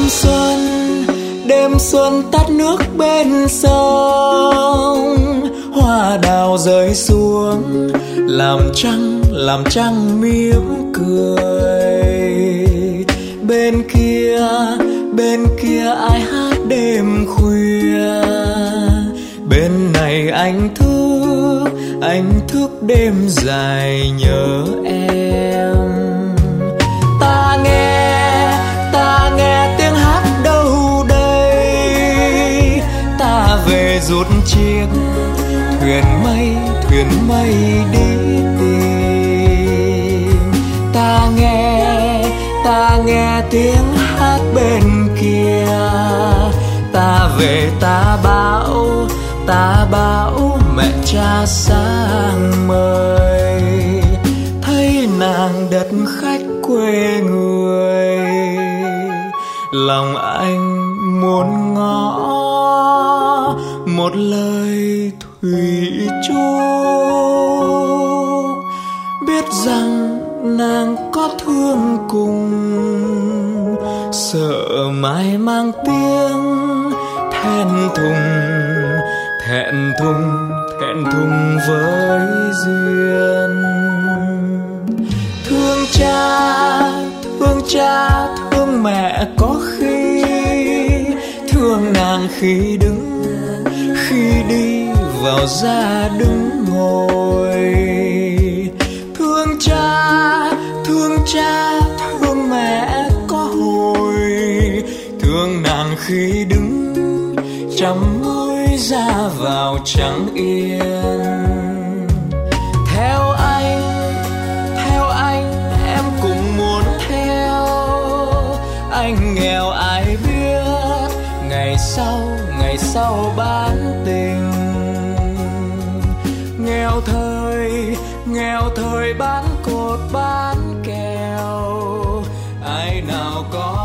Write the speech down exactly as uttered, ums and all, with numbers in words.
xuân, đêm xuân tắt nước bên sông, hoa đào rơi xuống làm trăng làm trăng mỉm cười. Bên kia bên kia ai hát đêm khuya, bên này anh thức anh thức đêm dài nhớ em. Ta nghe ta nghe tiếng hát đâu đây, ta về rút chiếc thuyền mây thuyền mây đi tìm. Ta nghe ta nghe tiếng hát bên kia, ta về ta bảo ta bảo mẹ cha sang mời, thấy nàng đất khách quê người, lòng anh muốn ngỏ một lời thủy chung, biết rằng nàng có thương cùng, sợ mai mang tiếng thẹn thùng thẹn thùng thẹn thùng với duyên. Thương cha thương cha thương mẹ có khi, thương nàng khi đứng khi đi vào ra đứng ngồi. Thương cha thương cha thương mẹ có hồi, thương nàng khi đứng chăm môi ra vào trắng yên. Theo anh theo anh em cũng muốn theo, anh nghèo ai biết ngày sau ngày sau bán tình. Nghèo thời nghèo thời bán cột bán kèo, ai nào có